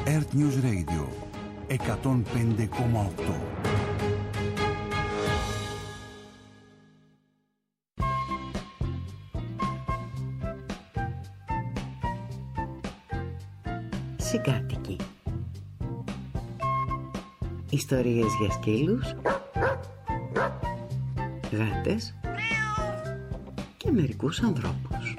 Earth News Radio 105,8. Συγκάτοικοι. Ιστορίες για σκύλους, γάτες και μερικούς ανθρώπους.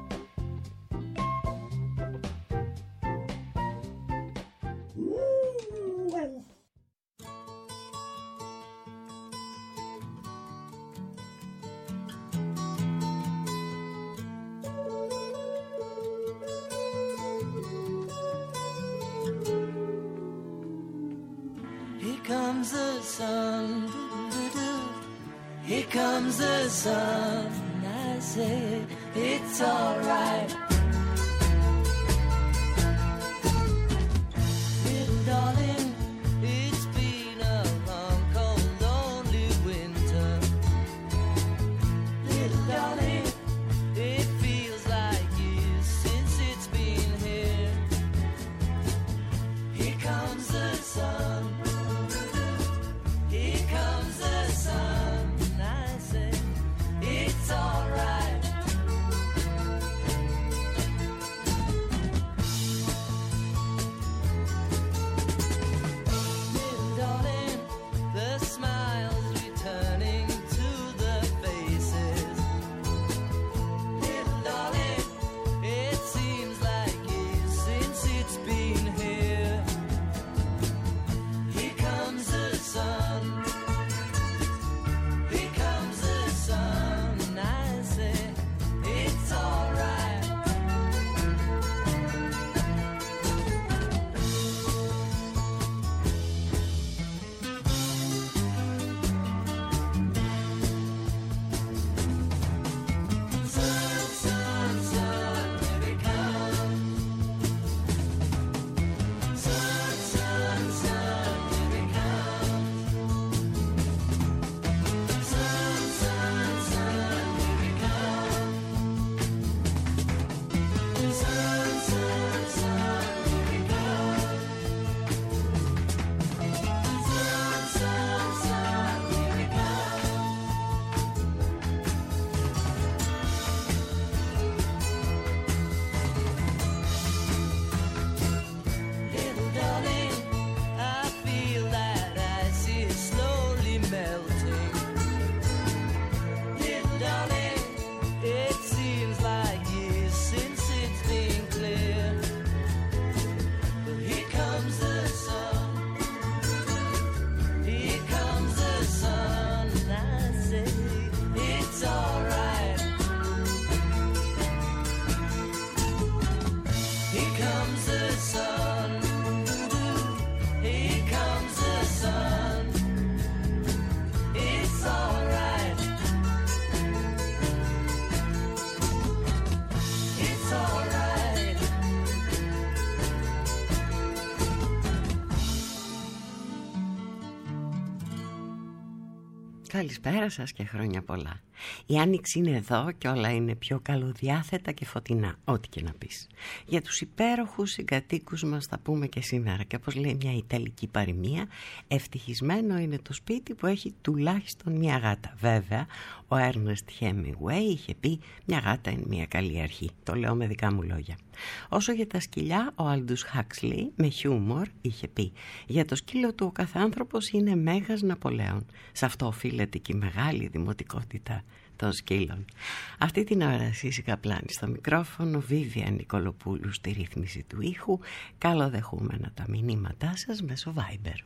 Καλησπέρα σας και χρόνια πολλά. Η άνοιξη είναι εδώ και όλα είναι πιο καλοδιάθετα και φωτεινά, ό,τι και να πεις. Για τους υπέροχους συγκατοίκους μας θα πούμε και σήμερα, και όπως λέει μια ιταλική παροιμία, ευτυχισμένο είναι το σπίτι που έχει τουλάχιστον μια γάτα. Βέβαια, ο Ernest Hemingway είχε πει μια γάτα είναι μια καλή αρχή. Το λέω με δικά μου λόγια. Όσο για τα σκυλιά, ο Aldous Huxley με χιούμορ είχε πει για το σκύλο του ο καθάνθρωπος είναι μέγας Ναπολέων. Σε αυτό οφείλεται και η μεγάλη δημοτικότητα των σκύλων. Αυτή την ώρα Σύση Καπλάνη στο μικρόφωνο, Βίβια Νικολοπούλου στη ρύθμιση του ήχου. Καλοδεχούμενα τα μηνύματά σας μέσω Viber.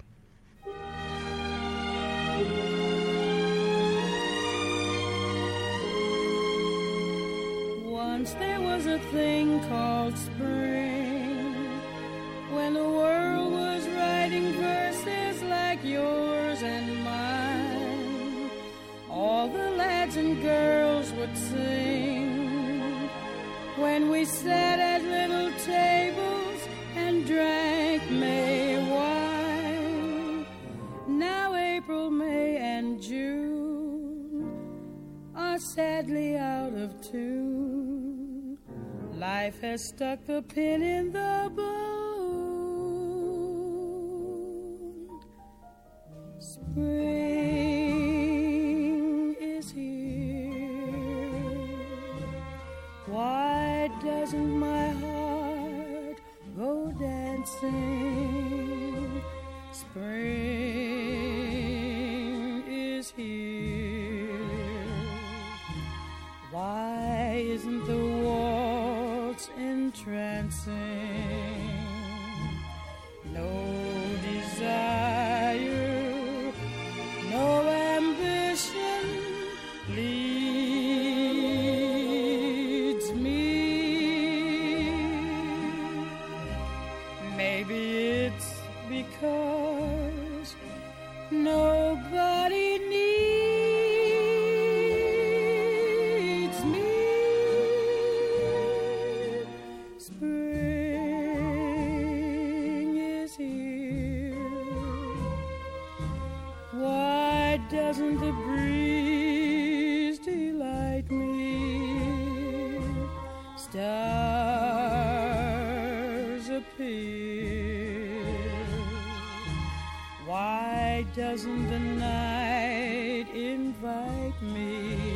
Once there was a thing called spring, when the world was writing verses like yours and mine. All the lads and girls would sing when we sat at little tables and drank May wine. Now April, May and June are sadly out of tune. Life has stuck the pin in the balloon. entrancing. No desire, no ambition leads me. Maybe it's because nobody needs me. Spring is here. Why doesn't the breeze delight me? Stars appear. Why doesn't the night invite me?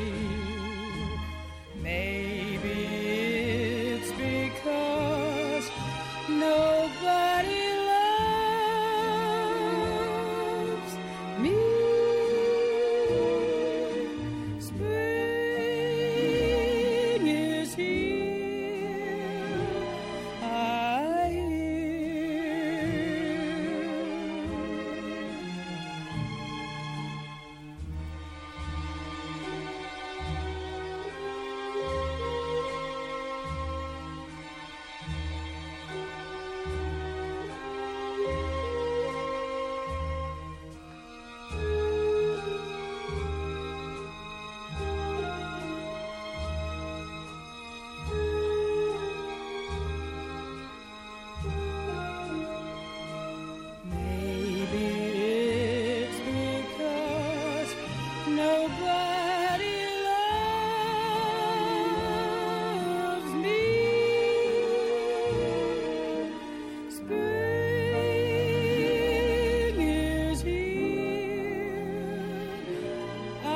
Maybe it's because nobody loves me. Spring is here. I hear. Maybe it's because nobody loves me. Spring is here. I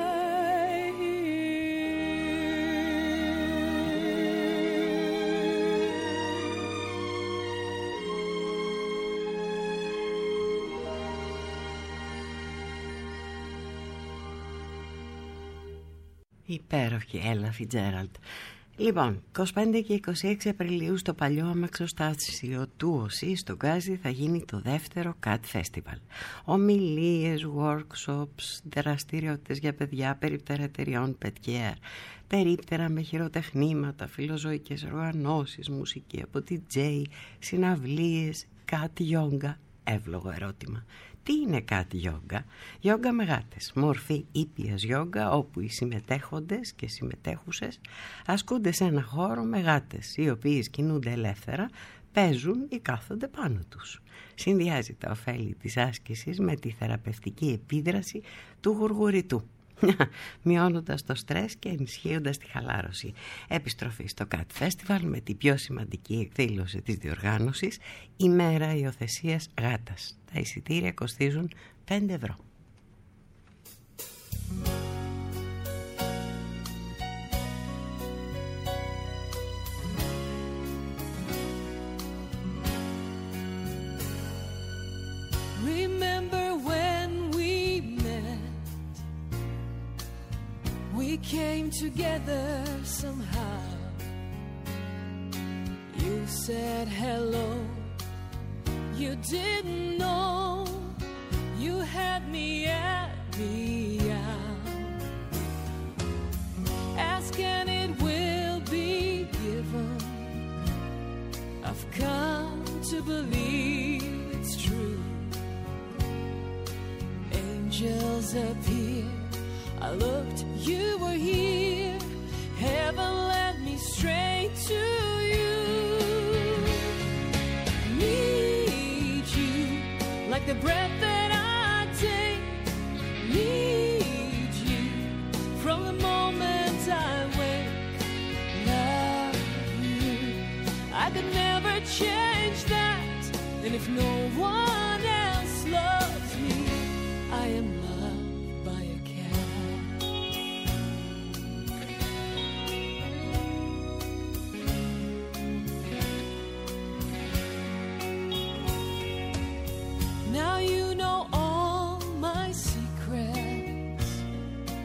Υπέροχη Ella Fitzgerald. Λοιπόν, 25 και 26 Απριλίου στο παλιό αμαξοστάσιο του ΟΣΥ στο Γκάζι θα γίνει το δεύτερο CAT Festival. Ομιλίες, workshops, δραστηριότητες για παιδιά, περίπτερα εταιριών Petkier, περίπτερα με χειροτεχνήματα, φιλοζωικές οργανώσεις, μουσική από DJ, συναυλίες, CAT Yoga. Εύλογο ερώτημα. Τι είναι CAT Yoga? Yoga με γάτες, μορφή ήπιας yoga όπου οι συμμετέχοντες και συμμετέχουσες ασκούνται σε ένα χώρο με γάτες οι οποίες κινούνται ελεύθερα, παίζουν ή κάθονται πάνω τους. Συνδυάζει τα ωφέλη της άσκησης με τη θεραπευτική επίδραση του γουργουριτού, μειώνοντας το στρες και ενισχύοντας τη χαλάρωση. Επιστροφή στο CAT Festival με την πιο σημαντική εκδήλωση της διοργάνωσης, η μέρα υιοθεσίας γάτας. Τα εισιτήρια κοστίζουν 5 ευρώ. Remember when we met? We came together somehow. You said hello. You didn't know. You had me at meow. Ask and it will be given. I've come to believe it's true. Angels appear. I looked, you were here. Heaven led me straight to you. Need you like the breath that I take. Need you from the moment I wake. Love you, I could never change that. And if no one else loves me, I am loved by a cat. Now you know all my secrets.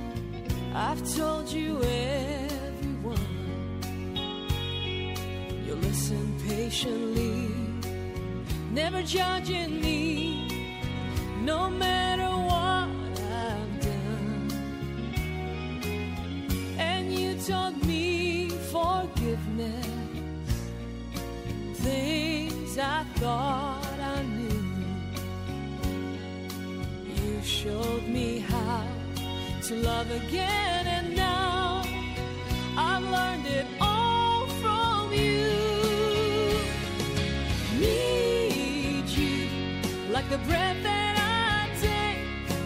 I've told you everyone. You listen patiently, never judging me, no matter what I've done. And you taught me forgiveness, things I thought I knew. You showed me how to love again, and now I've learned it all from you. Need you like the breath that I take.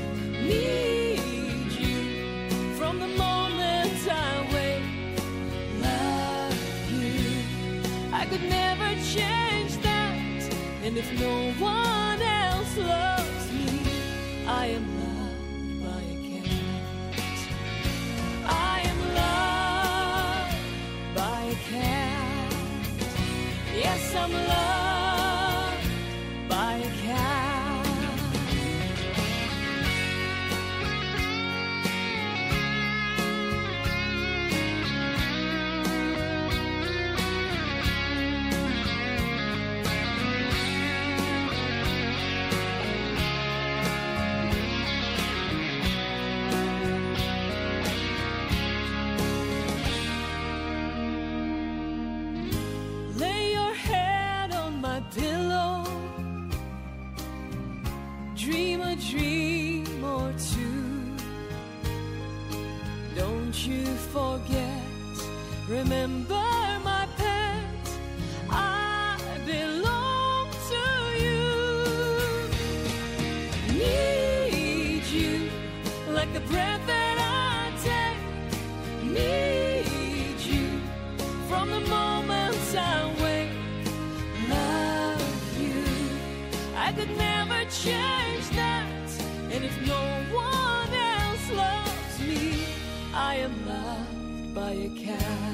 Need you from the moment I wake. Love you, I could never change that. And if no one else loves me, I am loved by a cat. I am loved by a cat. Yes, I'm loved by a cat. Lay your head on my pillow, dream a dream or two. Don't you forget, remember my pet, I belong to you. Need you like the breath that I take. Need you from the moments I wake. Love you, I could never change that. And if no one else loves me, I am loved by a cat.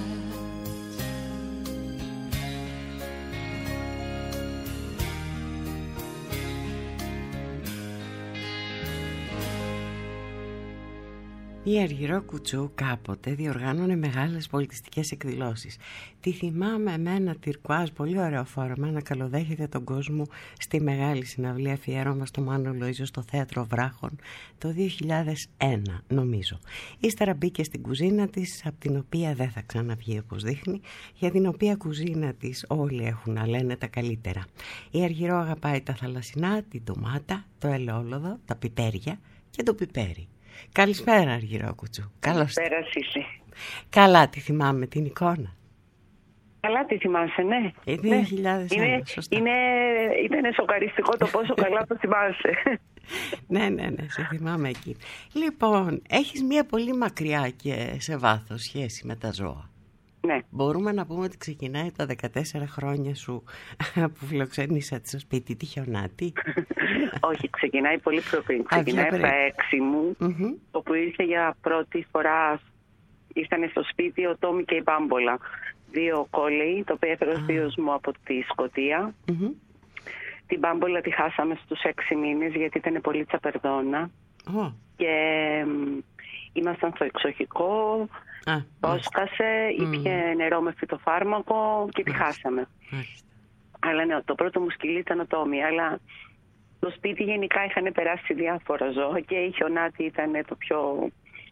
Η Αργυρό Κουτσού κάποτε διοργάνωνε μεγάλες πολιτιστικές εκδηλώσεις. Τη θυμάμαι με ένα τυρκουάζ πολύ ωραίο φόρμα να καλοδέχεται τον κόσμο στη μεγάλη συναυλία αφιέρωμα στο Μάνο Λοΐζο στο Θέατρο Βράχων το 2001 νομίζω. Ύστερα μπήκε στην κουζίνα της, από την οποία δεν θα ξαναβγεί όπως δείχνει, για την οποία κουζίνα της όλοι έχουν να λένε τα καλύτερα. Η Αργυρό αγαπάει τα θαλασσινά, την ντομάτα, το ελαιόλαδο, τα πιπέρια και το πιπέρι. Καλησπέρα Αργυρό Κουτσού. Καλησπέρα Σύση. Καλά τη θυμάμαι την εικόνα. Καλά τη θυμάσαι, ναι. 2001, σωστά. Ήταν σοκαριστικό το πόσο καλά το θυμάσαι. Ναι, σε θυμάμαι εκεί. Λοιπόν, έχεις μια πολύ μακριά και σε βάθος σχέση με τα ζώα. Ναι. Μπορούμε να πούμε ότι ξεκινάει τα 14 χρόνια σου που φιλοξένησατε στο σπίτι τη χιονάτη. Όχι, ξεκινάει πολύ πιο πριν. Ξεκινάει από τα 6 μου, όπου ήρθε για πρώτη φορά, ήρθαν στο σπίτι ο Τόμι και η Μπάμπολα. 2 κόλλοι, το οποίο έφερε ο θείος μου από τη Σκωτία. Την Μπάμπολα τη χάσαμε στους 6 μήνες γιατί ήταν πολύ τσαπερδόνα. Και ήμασταν στο εξοχικό. Πόσκασε, ήπιε νερό με φυτοφάρμακο και τη χάσαμε. Αλλά ναι, το πρώτο μου σκυλί ήταν ο Τόμι. Αλλά στο σπίτι γενικά είχαν περάσει διάφορα ζώα και η χιονάτη ήταν το πιο...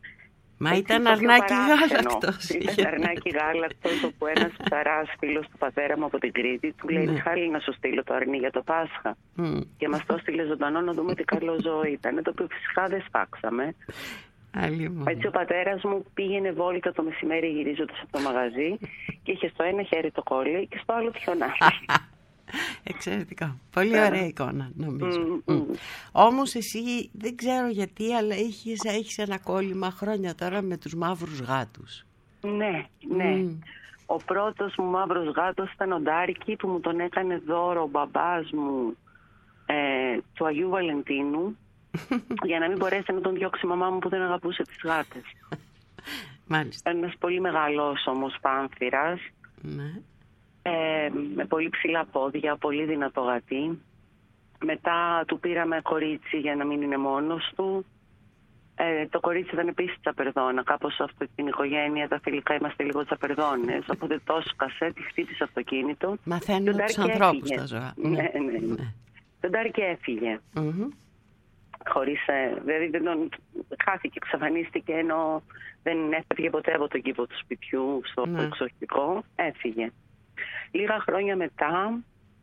Μα ήταν αρνάκι γάλακτος. Ήταν αρνάκι γάλακτος, όπου ένας ψαράς φίλος του πατέρα μου από την Κρήτη του λέει «Μιχάλη, να σου στείλω το αρνί για το Πάσχα». Και μας το στείλε ζωντανό να δούμε τι καλό ζώο ήταν, το οποίο φυσικά δεν σφάξαμε. Έτσι ο πατέρας μου πήγαινε βόλτα το μεσημέρι γυρίζοντας από το μαγαζί και είχε στο ένα χέρι το κόλλι και στο άλλο τη χιονάτη. Εξαιρετικά. Πολύ ωραία εικόνα νομίζω. Όμως εσύ δεν ξέρω γιατί, αλλά έχεις ένα κόλλημα χρόνια τώρα με τους μαύρους γάτους. Ναι. Ο πρώτος μου μαύρος γάτος ήταν ο Ντάρκι, που μου τον έκανε δώρο ο μπαμπάς μου του Αγίου Βαλεντίνου για να μην μπορέσει να τον διώξει η μαμά μου που δεν αγαπούσε τις γάτες. Μάλιστα. Ένας πολύ μεγάλος όμως πάνθυρας. Ναι. Με πολύ ψηλά πόδια, πολύ δυνατό γατί. Μετά του πήραμε κορίτσι για να μην είναι μόνος του. Το κορίτσι ήταν επίσης τσαπερδόνα. Κάπως αυτό την οικογένεια, τα θηλυκά είμαστε λίγο τσαπερδόνες. Οπότε το σκάσε, τη χτύπησε αυτοκίνητο. Μαθαίνουν τους ανθρώπους τα ζώα. Ναι. Τον Ντάρκη έφυγε. Χωρίς, δηλαδή χάθηκε, εξαφανίστηκε, ενώ δεν έφυγε ποτέ από τον κήπο του σπιτιού στο εξοχικό. Έφυγε. Λίγα χρόνια μετά...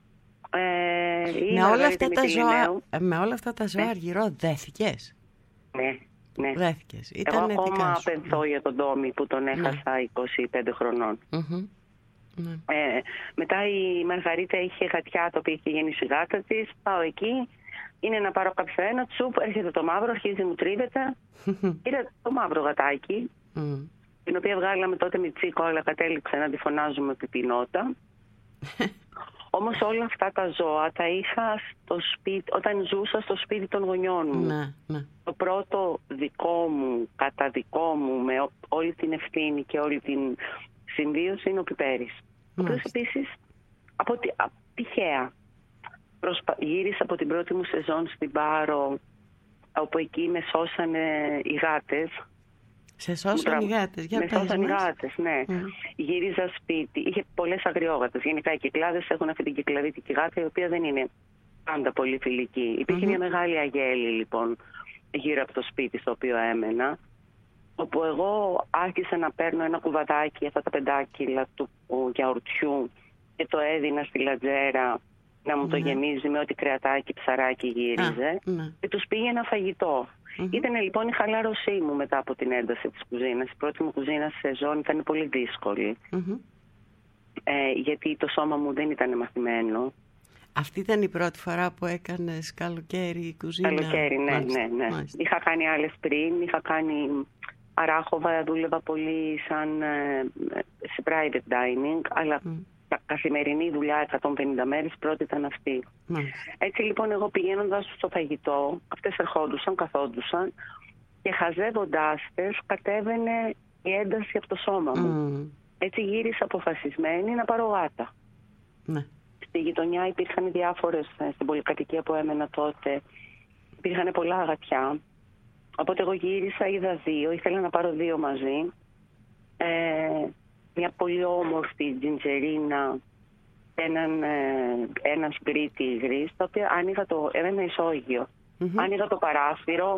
με όλα αυτά τα ζώα Αργυρό δέθηκες? Ναι. Δέθηκες. Εγώ ακόμα πενθώ για τον Τόμι που τον έχασα 25 χρονών. Μετά η Μαργαρίτα είχε γατιά, το οποίο είχε γεννήσει η γάτα της. Πάω εκεί, είναι να πάρω κάποιο ένα, τσουπ, έρχεται το μαύρο, αρχίζει μου τρίβεται. Είδα το μαύρο γατάκι, την οποία βγάλαμε τότε με τσίκο, αλλά κατέληξε να τη φωνάζουμε πιπινότα. Όμως όλα αυτά τα ζώα τα είχα στο σπίτι, όταν ζούσα στο σπίτι των γονιών μου. Το πρώτο δικό μου, κατά δικό μου, με όλη την ευθύνη και όλη την συμβίωση είναι ο Πιπέρης. Ο οποίος επίσης, τυχαία, γύρισα από την πρώτη μου σεζόν στην Πάρο, όπου εκεί με σώσανε οι γάτες. Σε σώσαν οι γάτες, για πες μας. Με σώσαν οι γάτες, ναι. Γύριζα σπίτι, είχε πολλές αγριόγατες. Γενικά οι Κυκλάδες έχουν αυτή την κυκλαδίτικη γάτα, η οποία δεν είναι πάντα πολύ φιλική. Υπήρχε μια μεγάλη αγέλη, λοιπόν, γύρω από το σπίτι στο οποίο έμενα, όπου εγώ άρχισα να παίρνω ένα κουβαδάκι, αυτά τα 5 κιλά του γιαουρτιού, και το έδινα στη λατζέρα να μου το γεμίζει με ό,τι κρεατάκι, ψαράκι γύριζε, και τους πήγαινα φαγητό. Ήταν λοιπόν η χαλάρωσή μου μετά από την ένταση της κουζίνας. Η πρώτη μου κουζίνα σεζόν ήταν πολύ δύσκολη, γιατί το σώμα μου δεν ήταν μαθημένο. Αυτή ήταν η πρώτη φορά που έκανες καλοκαίρι κουζίνα? Καλοκαίρι, ναι. Είχα κάνει άλλες πριν, είχα κάνει αράχοβα, δούλευα πολύ σαν σε private dining, αλλά καθημερινή δουλειά 150 μέρες πρώτη ήταν αυτή. Έτσι λοιπόν εγώ πηγαίνοντας στο φαγητό, αυτές ερχόντουσαν, καθόντουσαν και χαζεύοντάς τες κατέβαινε η ένταση από το σώμα μου. Έτσι γύρισα αποφασισμένη να πάρω γάτα. Στη γειτονιά υπήρχαν διάφορες, στην πολυκατοικία που έμενα τότε, υπήρχαν πολλά γατιά. Οπότε εγώ γύρισα, είδα 2, ήθελα να πάρω 2 μαζί. Μια πολύ όμορφη τζιντζερίνα, έναν γκρι τίγρης, τα οποία άνοιγα ένα ισόγειο. Άνοιγα το παράθυρο,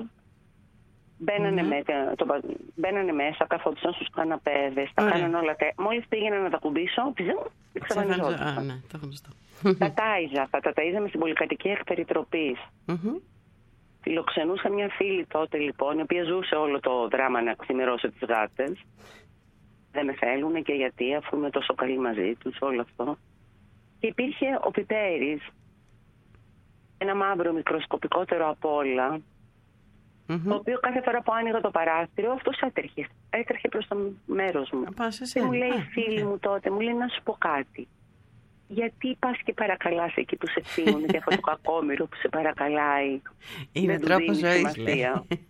μπαίνανε μέσα, καθόντουσαν στους καναπέδες, τα κάνανε όλα. Μόλις πήγαινα να τα κουμπίσω, εξαφανιζόντουσαν. Τα ταΐζα στην πολυκατοικία εκ περιτροπής. Φιλοξενούσα μια φίλη τότε λοιπόν, η οποία ζούσε όλο το δράμα να ξημερώσει τις γάτες. Δεν με θέλουν και γιατί, αφού είμαι τόσο καλή μαζί τους, όλο αυτό. Και υπήρχε ο Πιπέρης, ένα μαύρο μικροσκοπικότερο από όλα, το οποίο κάθε φορά που άνοιγα το παράθυρο, αυτός έτρεχε προς το μέρος μου. Και μου λέει η φίλη μου τότε, μου λέει να σου πω κάτι. Γιατί πας και παρακαλάς εκεί που σε φύγουν και αυτό το κακόμοιρο που σε παρακαλάει? Είναι τρόπος ζωής, λέει.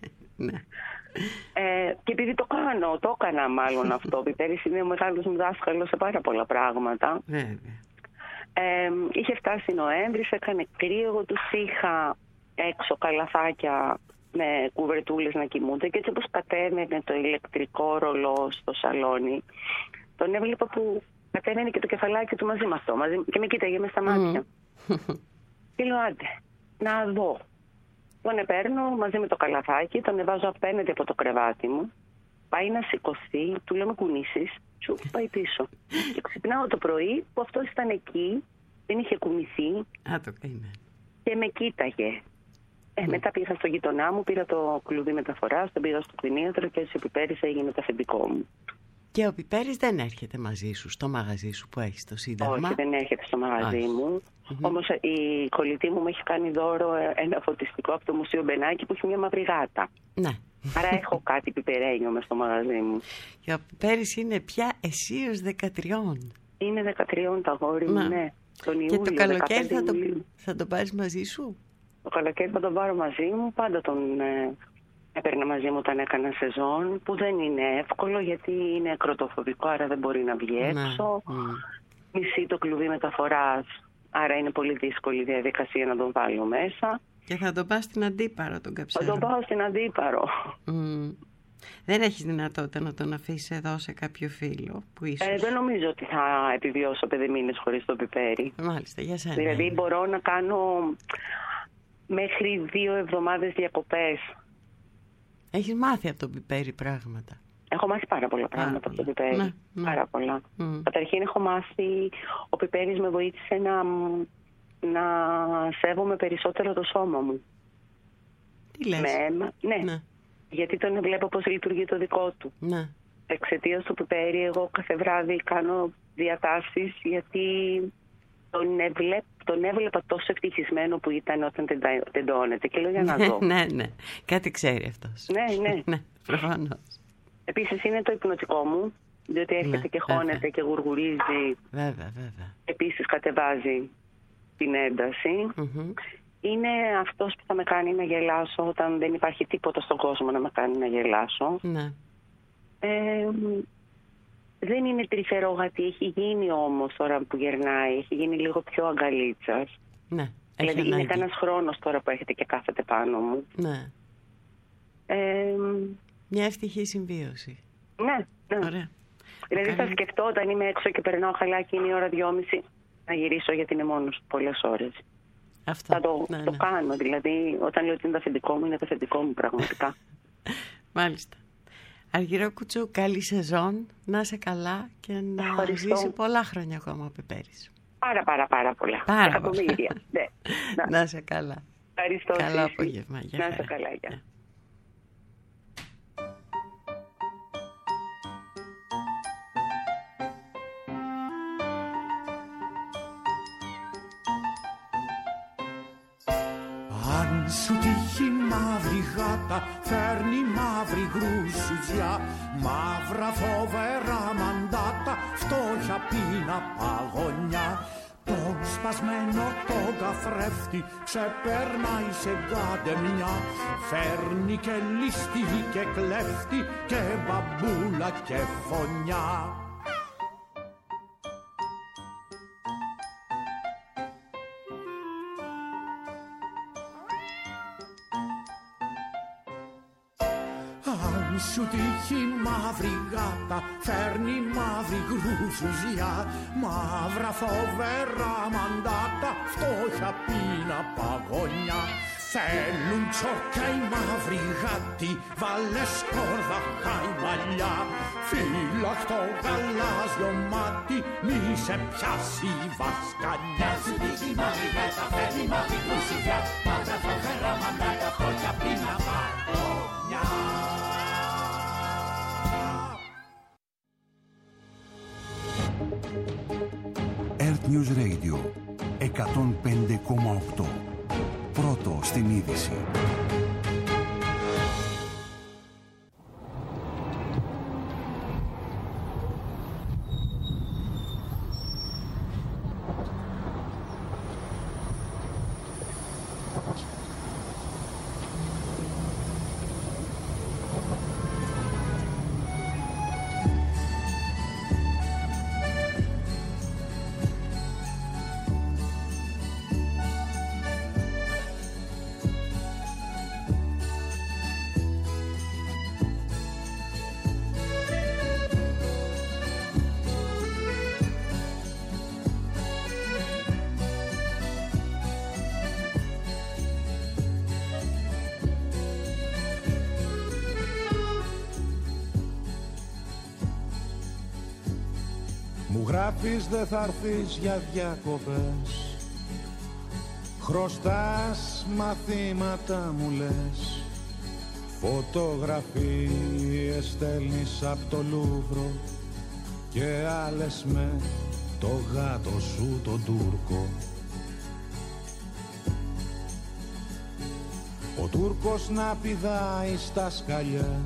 Και επειδή το έκανα μάλλον αυτό, ο Πιπέρης είναι ο μεγάλος μου δάσκαλος σε πάρα πολλά πράγματα. Είχε φτάσει Νοέμβρης, έκανε κρύο, εγώ τους είχα έξω καλαθάκια με κουβερτούλες να κοιμούνται, και έτσι όπως κατέβαινε το ηλεκτρικό ρολό στο σαλόνι, τον έβλεπα που κατέβαινε και το κεφαλάκι του μαζί με αυτό, και με κοίταγε μες στα μάτια. Και λέω, άντε, να δω. Τον παίρνω μαζί με το καλαθάκι, τον βάζω απέναντι από το κρεβάτι μου, πάει να σηκωθεί, του λέω με κουνήσεις, σου πάει πίσω. Και ξυπνάω το πρωί που αυτός ήταν εκεί, δεν είχε κουνηθεί και με κοίταγε. Μετά πήγα στο γειτονά μου, πήρα το κλουβί μεταφοράς, τον πήγα στο κτηνίατρο και έτσι ο Πιπέρης έγινε το αφεντικό μου. Και ο Πιπέρης δεν έρχεται μαζί σου στο μαγαζί σου που έχεις το Σύνταγμα? Όχι, δεν έρχεται στο μαγαζί μου. Όμως η κολλητή μου έχει κάνει δώρο ένα φωτιστικό από το Μουσείο Μπενάκη που έχει μια μαύρη γάτα. Ναι. Άρα έχω κάτι πιπερένιο μες στο μαγαζί μου. Και ο Πιπέρης είναι πια αισίως 13. Είναι 13 το αγόρι μου, ναι. Τον Ιούλιο, και το καλοκαίρι θα το πάρεις μαζί σου? Το καλοκαίρι θα τον πάρω μαζί μου, πάντα τον έπαιρνα μαζί μου όταν έκανα σεζόν, που δεν είναι εύκολο γιατί είναι ακροτοφοβικό, άρα δεν μπορεί να βγει έξω. Μισεί το κλουβί μεταφοράς, άρα είναι πολύ δύσκολη η διαδικασία να τον βάλω μέσα. Και θα τον πας στην Αντίπαρο τον Καψέρο. Θα τον πάω στην Αντίπαρο. Δεν έχεις δυνατότητα να τον αφήσεις εδώ σε κάποιο φίλο που ίσως... Δεν νομίζω ότι θα επιβιώσω 5 μήνες χωρίς το πιπέρι. Μάλιστα, για σένα. Δηλαδή μπορώ να κάνω μέχρι 2 εβδομάδες διακοπές. Έχεις μάθει από το πιπέρι πράγματα. Έχω μάθει πάρα πολλά πράγματα από το πιπέρι. Ναι. Πάρα πολλά. Καταρχήν έχω μάθει, ο πιπέρις με βοήθησε να σέβομαι περισσότερο το σώμα μου. Τι λες? Ναι. Γιατί τον βλέπω πώς λειτουργεί το δικό του. Ναι. Εξαιτίας του πιπέρι εγώ κάθε βράδυ κάνω διατάσεις, γιατί τον έβλεπα τόσο ευτυχισμένο που ήταν όταν τεντώνεται και λέω για να δω. Ναι, κάτι ξέρει αυτός. Ναι. Προφανώς. Επίσης είναι το υπνοτικό μου, διότι έρχεται και χώνεται και γουργουρίζει. Βέβαια. Επίσης κατεβάζει την ένταση. Είναι αυτός που θα με κάνει να γελάσω όταν δεν υπάρχει τίποτα στον κόσμο να με κάνει να γελάσω. Ναι. Δεν είναι τρυφερόγατη, έχει γίνει όμως τώρα που γερνάει, έχει γίνει λίγο πιο αγκαλίτσας. Ναι. Δηλαδή είναι κανένας χρόνος τώρα που έρχεται και κάθεται πάνω μου. Ναι. Μια ευτυχή συμβίωση. Ναι. Ωραία. Δηλαδή θα σκεφτώ όταν είμαι έξω και περνάω χαλάκι, είναι η ώρα 2:30 να γυρίσω, γιατί είναι μόνος πολλές ώρες. Αυτό. Θα το κάνω, δηλαδή όταν λέω ότι είναι το αφεντικό μου, είναι το αφεντικό μου πραγματικά. Μάλιστα. Αργυρόκουτσου, καλή σεζόν, να είσαι καλά και να ζήσει πολλά χρόνια ακόμα ο Πιπέρης. Πάρα πολλά. Εκατομμύρια. Ναι. Να είσαι καλά. Ευχαριστώ. Καλό απόγευμα. Να είσαι καλά. Γεια. Αν σου τύχει μαύρη γάτα, φέρνει μαύρη γκρουσουτζιά, μαύρα φοβερά μαντάτα, φτώχεια πείνα παγωνιά. Το σπασμένο το καθρέφτη ξεπερνάει σε γκαντεμιά, φέρνει και ληστή και κλέφτη και μπαμπούλα και φωνιά. Αν σου τύχει μαύρη γάτα, φέρνει μαύρη γκρουσουζιά, μαύρα φοβερά μαντάτα, φτώχεια πείνα παγωνιά. Θέλουν τσόρια οι μαύροι γάτοι, βάλε σκόρδα χαϊμαλιά, φύλαχτο γαλάζιο μάτι, μη σε πιάσει η βασκανιά. Αν σου τύχει μαύρη γάτα, φέρνει μαύρη γκρουσουζιά, μαύρα φοβερά μαντάτα, φτώχεια πείνα παγωνιά. Earth News Radio 105,8. Πρώτο στην είδηση. Μου γράφεις δε θα έρθεις για διακοπές, χρωστάς μαθήματα μου λες, φωτογραφίες στέλνεις απ' το Λούβρο και άλλες με το γάτο σου τον Τούρκο. Ο Τούρκος να πηδάει στα σκαλιά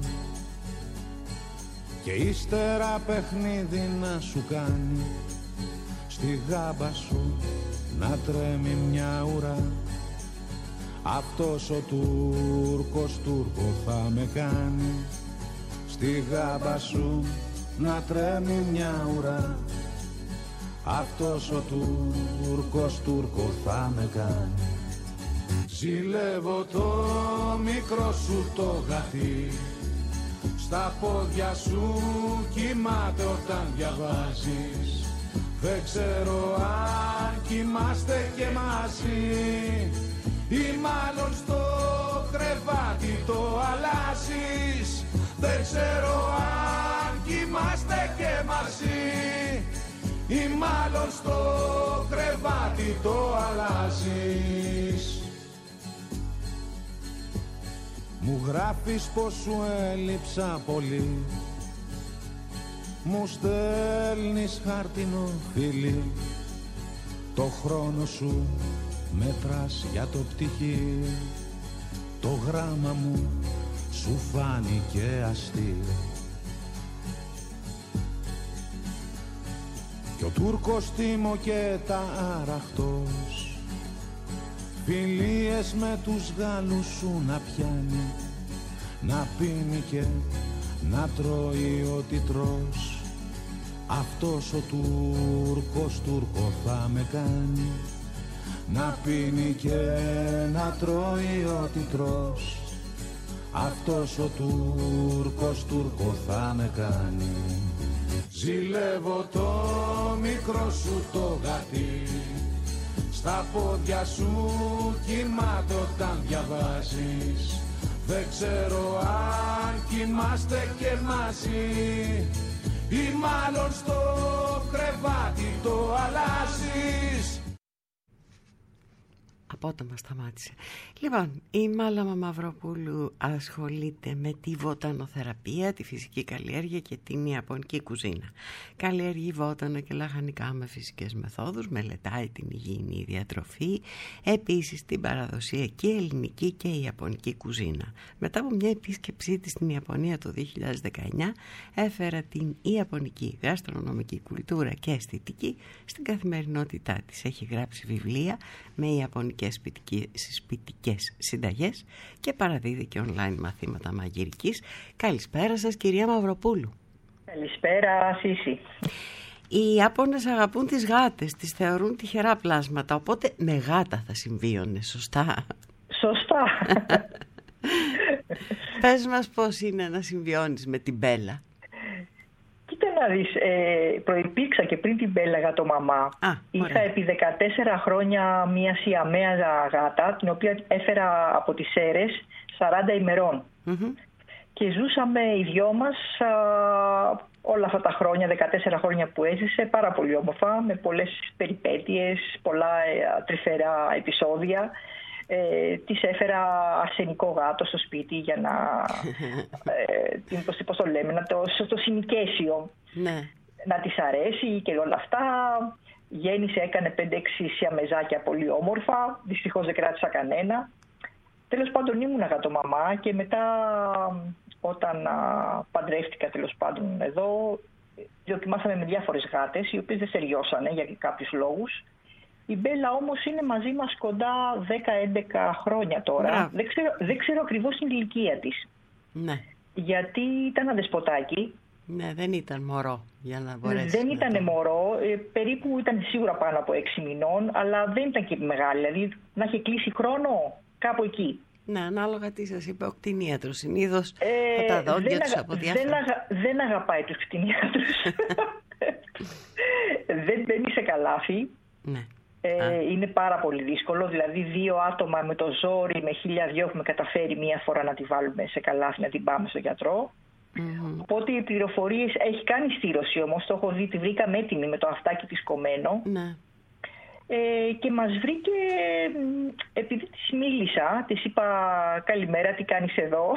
και ύστερα παιχνίδι να σου κάνει, στη γάμπα σου να τρέμει μια ουρά. Αυτός ο Τούρκος Τούρκο θα με κάνει, στη γάμπα σου να τρέμει μια ουρά. Αυτός ο Τούρκος Τούρκο θα με κάνει. Ζηλεύω το μικρό σου το γατί, στα πόδια σου κοιμάται όταν διαβάζεις. Δεν ξέρω αν κοιμάστε και μαζί ή μάλλον στο κρεβάτι το αλλάζεις. Δεν ξέρω αν κοιμάστε και μαζί ή μάλλον στο κρεβάτι το αλλάζεις. Μου γράφεις πως σου έλειψα πολύ, μου στέλνεις χάρτινο φιλί, το χρόνο σου μέτρας για το πτυχί, το γράμμα μου σου φάνηκε αστείο. Κι ο Τούρκος τίμω και τα αραχτός, φιλίες με τους Γάλλους σου να πιάνει, να πίνει και να τρώει ό,τι τρως. Αυτός ο Τούρκος Τούρκο θα με κάνει, να πίνει και να τρώει ό,τι τρως. Αυτός ο Τούρκος Τούρκο θα με κάνει. Ζηλεύω το μικρό σου το γατί, στα πόδια σου κοιμάται όταν διαβάζεις. Δεν ξέρω αν κοιμάστε και μαζί ή μάλλον στο κρεβάτι το αλλάζεις. Απότομα σταμάτησε. Λοιπόν, η Μάλαμα Μαυροπούλου ασχολείται με τη βοτανοθεραπεία, τη φυσική καλλιέργεια και την ιαπωνική κουζίνα. Καλλιεργεί βότανα και λαχανικά με φυσικές μεθόδους, μελετάει την υγιεινή διατροφή, επίσης την παραδοσιακή ελληνική και η ιαπωνική κουζίνα. Μετά από μια επίσκεψή της στην Ιαπωνία το 2019, έφερε την ιαπωνική γαστρονομική κουλτούρα και αισθητική στην καθημερινότητά της. Έχει γράψει βιβλία με ιαπωνικές σπιτικές συνταγές και παραδίδει και online μαθήματα μαγειρικής. Καλησπέρα σας, κυρία Μαυροπούλου. Καλησπέρα, Σύση. Οι Ιάπωνες αγαπούν τις γάτες, τις θεωρούν τυχερά πλάσματα, οπότε με γάτα θα συμβίωνε, σωστά? Σωστά. Πες μας πώς είναι να συμβιώνεις με την Μπέλα. Κοίτα να δεις, προϋπήρξα και πριν την Μπέλα γατομαμά. Είχα επί 14 χρόνια μία Σιαμαία γάτα, την οποία έφερα από τις Σέρρες 40 ημερών. Και ζούσαμε οι δυο μας όλα αυτά τα χρόνια, 14 χρόνια που έζησε, πάρα πολύ όμορφα, με πολλές περιπέτειες, πολλά τρυφερά επεισόδια. Της έφερα αρσενικό γάτο στο σπίτι για να πώς το λέμε, στο συνοικέσιο, να της αρέσει και όλα αυτά. Γέννησε, έκανε 5-6 σιαμεζάκια πολύ όμορφα, δυστυχώς δεν κράτησα κανένα. Τέλος πάντων ήμουν γατομαμά και μετά όταν παντρεύτηκα τέλος πάντων εδώ, δοκιμάσαμε με διάφορες γάτες οι οποίες δεν ταιριώσανε για κάποιους λόγους. Η Μπέλα όμως είναι μαζί μας κοντά 10-11 χρόνια τώρα. Δεν ξέρω ακριβώς την ηλικία της. Ναι. Γιατί ήταν ένα δεσποτάκι. Ναι, δεν ήταν μωρό για να μπορέσει. Δεν ήταν μωρό, περίπου ήταν σίγουρα πάνω από 6 μηνών, αλλά δεν ήταν και μεγάλη. Δηλαδή να είχε κλείσει χρόνο κάπου εκεί. Ναι, ανάλογα τι σας είπε ο κτηνίατρος. Συνήθως θα τα δόντια τους από διάφορα. Δεν αγαπάει τους κτηνίατρους. Δεν μπαίνει σε καλάθι. Ναι. Είναι πάρα πολύ δύσκολο, δηλαδή 2 άτομα με το ζόρι, με 1.000 έχουμε καταφέρει μία φορά να τη βάλουμε σε καλάθι, να την πάμε στο γιατρό. Οπότε οι πληροφορίες, έχει κάνει στήρωση όμως, το έχω δει, τη βρήκαμε έτοιμη με το αυτάκι της κομμένο. Ναι. Και μας βρήκε, επειδή της μίλησα, της είπα καλημέρα, τι κάνεις εδώ.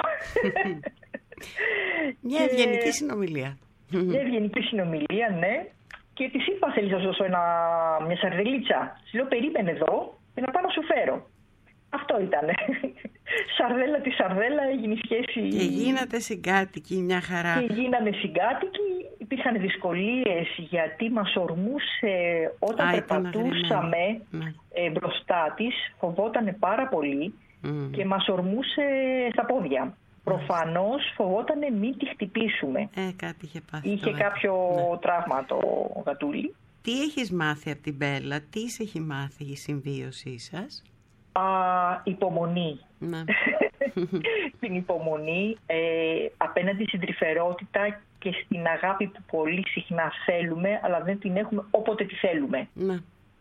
Μια ευγενική συνομιλία. Μια ευγενική συνομιλία, ναι. Και της είπα, θέλεις να σου δώσω μια σαρδελίτσα? Της λέω, περίμενε εδώ και να πάω να σου φέρω. Αυτό ήτανε. Σαρδέλα τη σαρδέλα, έγινε σχέση. Και γίνατε συγκάτοικοι, μια χαρά. Και γίναμε συγκάτοικοι. Υπήρχαν δυσκολίες γιατί μας ορμούσε όταν περπατούσαμε μπροστά της. Φοβότανε πάρα πολύ και μας ορμούσε στα πόδια. Προφανώς φοβότανε μην τη χτυπήσουμε. Κάτι είχε πάθει. Είχε κάποιο τραύμα το γατούλι. Τι έχεις μάθει από την Μπέλα, τι σε έχει μάθει η συμβίωσή σας? Υπομονή. Ναι. Την υπομονή απέναντι στην τρυφερότητα και στην αγάπη που πολύ συχνά θέλουμε, αλλά δεν την έχουμε όποτε τη θέλουμε. Ναι.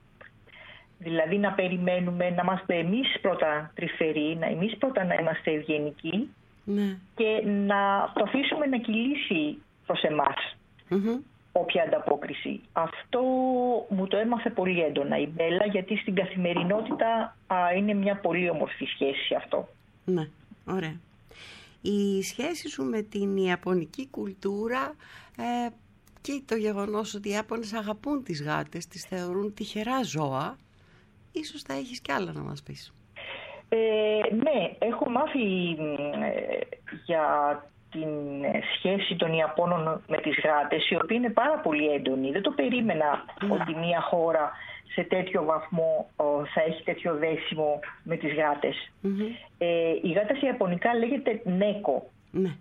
Δηλαδή να περιμένουμε να είμαστε εμείς πρώτα τρυφεροί, εμείς πρώτα να είμαστε ευγενικοί, ναι, και να το αφήσουμε να κυλήσει προς εμάς. Όποια ανταπόκριση. Αυτό μου το έμαθε πολύ έντονα η Μπέλα, γιατί στην καθημερινότητα είναι μια πολύ όμορφη σχέση αυτό. Ναι, ωραία. Η σχέση σου με την ιαπωνική κουλτούρα και το γεγονός ότι οι Ιάπωνες αγαπούν τις γάτες, τις θεωρούν τυχερά ζώα, ίσως θα έχεις κι άλλα να μας πεις. Ναι, έχω μάθει για την σχέση των Ιαπώνων με τις γάτες, η οποία είναι πάρα πολύ έντονη. Δεν το περίμενα ότι μια χώρα σε τέτοιο βαθμό θα έχει τέτοιο δέσιμο με τις γάτες. Η γάτα σε ιαπωνικά λέγεται νέκο.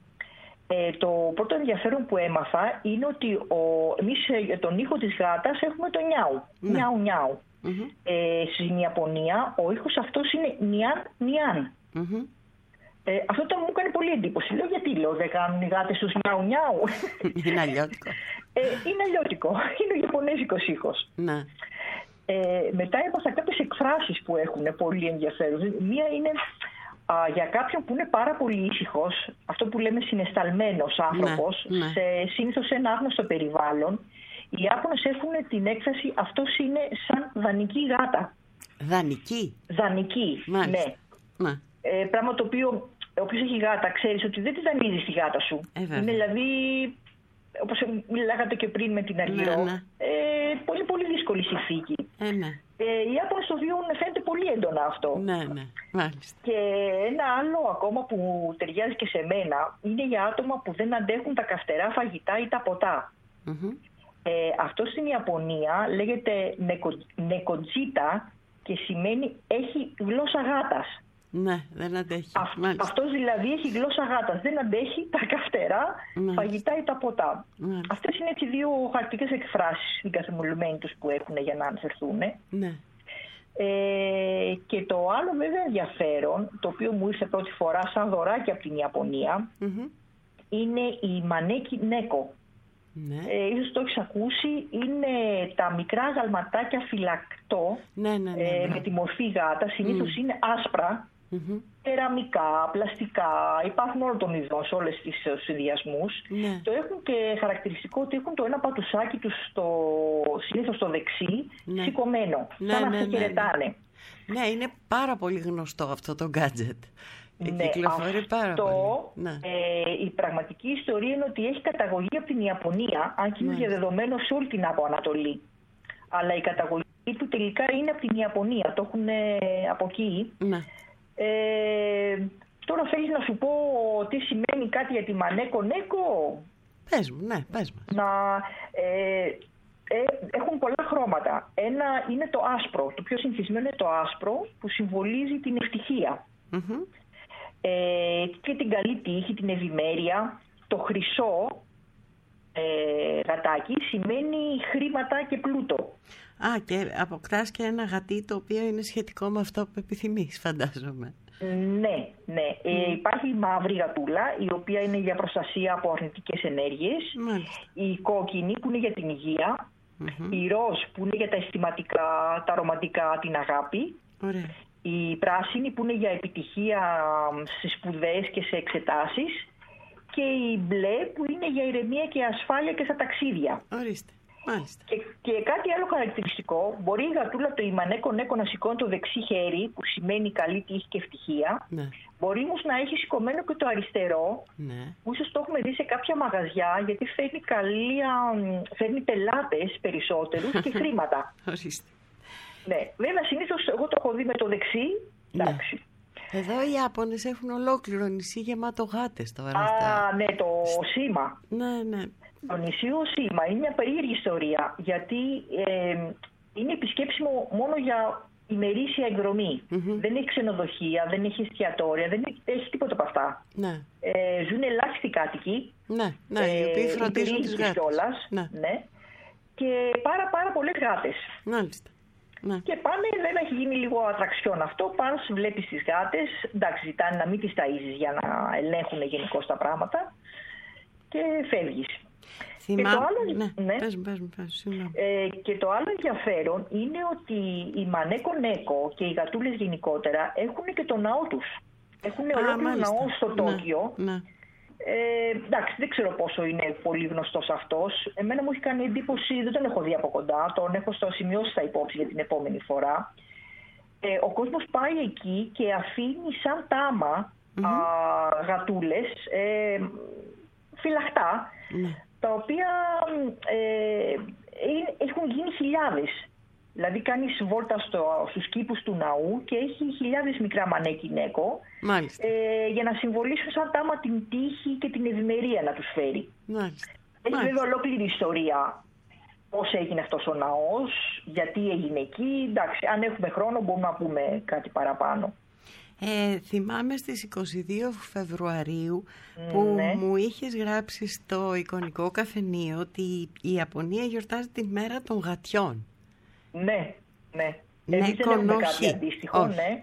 Το πρώτο ενδιαφέρον που έμαθα είναι ότι εμείς για τον ήχο της γάτας έχουμε το νιάου. Νιάου νιάου. Στην Ιαπωνία ο ήχος αυτός είναι νιάν νιάν. Αυτό το μου έκανε πολύ εντύπωση. Λέω, γιατί δεν κάνουν οι γάτες τους νιάου νιάου? Είναι αλλιώτικο. Είναι αλλιώτικο. Είναι ο ιαπωνέζικος ήχος. Ναι. Μετά έμαθα κάποιες εκφράσεις που έχουν πολύ ενδιαφέρον. Μία είναι για κάποιον που είναι πάρα πολύ ήσυχος, αυτό που λέμε συναισθαλμένος άνθρωπος, συνήθως σε ένα άγνωστο περιβάλλον. Οι Ιάπωνες έχουν την έκφραση αυτός είναι σαν δανεική γάτα. Δανεική? Δανεική, ναι. Πράγμα το οποίο όποιος έχει γάτα ξέρεις ότι δεν τη δανείζεις τη γάτα σου. Είναι δηλαδή, όπως μιλάγατε και πριν με την Αργυρό, πολύ πολύ δύσκολη συνθήκη. Οι Ιάπωνες το βιώνουν, φαίνεται πολύ έντονα αυτό. Ναι, μάλιστα. Και ένα άλλο ακόμα που ταιριάζει και σε μένα είναι για άτομα που δεν αντέχουν τα καυτερά φαγητά ή τα ποτά. Αυτό στην Ιαπωνία λέγεται νεκοτζίτα και σημαίνει έχει γλώσσα γάτας. Ναι, δεν αντέχει. Αυτός δηλαδή έχει γλώσσα γάτας, δεν αντέχει τα καυτερά φαγητά ή τα ποτά. Αυτές είναι έτσι δύο χαρακτικές εκφράσεις στην καθημερινή τους που έχουν για να αναφερθούν. Ναι. Και το άλλο βέβαια ενδιαφέρον, το οποίο μου ήρθε πρώτη φορά σαν δωράκι από την Ιαπωνία, είναι η μανέκι νέκο. Ίσως το έχεις ακούσει, είναι τα μικρά γαλματάκια φυλακτό με τη μορφή γάτα, συνήθως είναι άσπρα, κεραμικά, πλαστικά, υπάρχουν όλων των ειδών σε όλες τις συνδυασμούς. Το έχουν και χαρακτηριστικό ότι έχουν το ένα πατουσάκι τους συνήθως στο δεξί, σηκωμένο, σαν να αυτοχαιρετάνε. Ναι, είναι πάρα πολύ γνωστό αυτό το gadget. Κυκλοφορεί πάρα πολύ. Η πραγματική ιστορία είναι ότι έχει καταγωγή από την Ιαπωνία, αν και είναι διαδεδομένο σε όλη την Ανατολή. Αλλά η καταγωγή του τελικά είναι από την Ιαπωνία, το έχουν από εκεί. Τώρα θέλεις να σου πω τι σημαίνει κάτι για τη μανέκο νέκο? Πες μου, πες μας. Έχουν πολλά χρώματα. Ένα είναι το άσπρο, το πιο συνηθισμένο είναι το άσπρο που συμβολίζει την ευτυχία. Και την καλή τύχη, την ευημέρεια. Το χρυσό γατάκι σημαίνει χρήματα και πλούτο. Και αποκτάς και ένα γατί το οποίο είναι σχετικό με αυτό που επιθυμείς, φαντάζομαι. Ναι. Υπάρχει η μαύρη γατούλα, η οποία είναι για προστασία από αρνητικές ενέργειες. Η κόκκινη που είναι για την υγεία. Η ροζ που είναι για τα αισθηματικά, τα ρομαντικά, την αγάπη. Ωραία. Η πράσινη που είναι για επιτυχία στις σπουδές και σε εξετάσεις. Και η μπλε που είναι για ηρεμία και ασφάλεια και στα ταξίδια. Ορίστε. Μάλιστα. Και κάτι άλλο χαρακτηριστικό, μπορεί η γατούλα το ημανέκο νέκο να σηκώνει το δεξί χέρι, που σημαίνει καλή τύχη και ευτυχία. Μπορεί όμως να έχει σηκωμένο και το αριστερό, που ίσως το έχουμε δει σε κάποια μαγαζιά, γιατί φέρνει πελάτες περισσότερους και χρήματα. Ορίστε. Βέβαια συνήθως εγώ το έχω δει με το δεξί. Εντάξει. Εδώ οι Ιάπωνες έχουν ολόκληρο νησί γεμάτο γάτες τώρα. Το Σήμα. Ναι. Το νησί ο Σήμα είναι μια περίεργη ιστορία, γιατί είναι επισκέψιμο μόνο για ημερήσια εκδρομή. Δεν έχει ξενοδοχεία, δεν έχει εστιατόρια, δεν έχει τίποτα από αυτά. Ζουν ελάχιστοι κάτοικοι. Οι οποίοι φροντίζουν τις γάτες. Και πάρα πολλές γάτες. Μάλιστα. Και πάνε, βέβαια έχει γίνει λίγο ατραξιόν αυτό, πάνω βλέπεις τις γάτες, εντάξει ζητάνε να μην τις ταΐζεις για να ελέγχουν γενικώς τα πράγματα και φεύγεις. Και το άλλο, και το άλλο ενδιαφέρον είναι ότι οι Μανέκο-Νέκο και οι γατούλες γενικότερα έχουν και το ναό τους. Έχουν ολόκληρο ναό στο Τόκιο. Εντάξει, δεν ξέρω πόσο είναι πολύ γνωστός αυτός. Εμένα μου έχει κάνει εντύπωση, δεν τον έχω δει από κοντά, τον έχω σημειώσει στα υπόψη για την επόμενη φορά. Ο κόσμος πάει εκεί και αφήνει σαν τάμα γατούλες φυλαχτά, τα οποία έχουν γίνει χιλιάδες. Δηλαδή κάνεις βόλτα στους κήπους του ναού και έχει χιλιάδες μικρά Μανέκι-Νέκο για να συμβολήσουν σαν τάμα την τύχη και την ευημερία να τους φέρει. Έχει βέβαια ολόκληρη ιστορία πώς έγινε αυτός ο ναός, γιατί έγινε εκεί. Εντάξει, αν έχουμε χρόνο μπορούμε να πούμε κάτι παραπάνω. Θυμάμαι στις 22 Φεβρουαρίου που μου είχες γράψει στο εικονικό καφενείο ότι η Ιαπωνία γιορτάζει τη μέρα των γατιών. Ναι. Εμείς δεν έχουμε κάτι αντίστοιχο, ναι,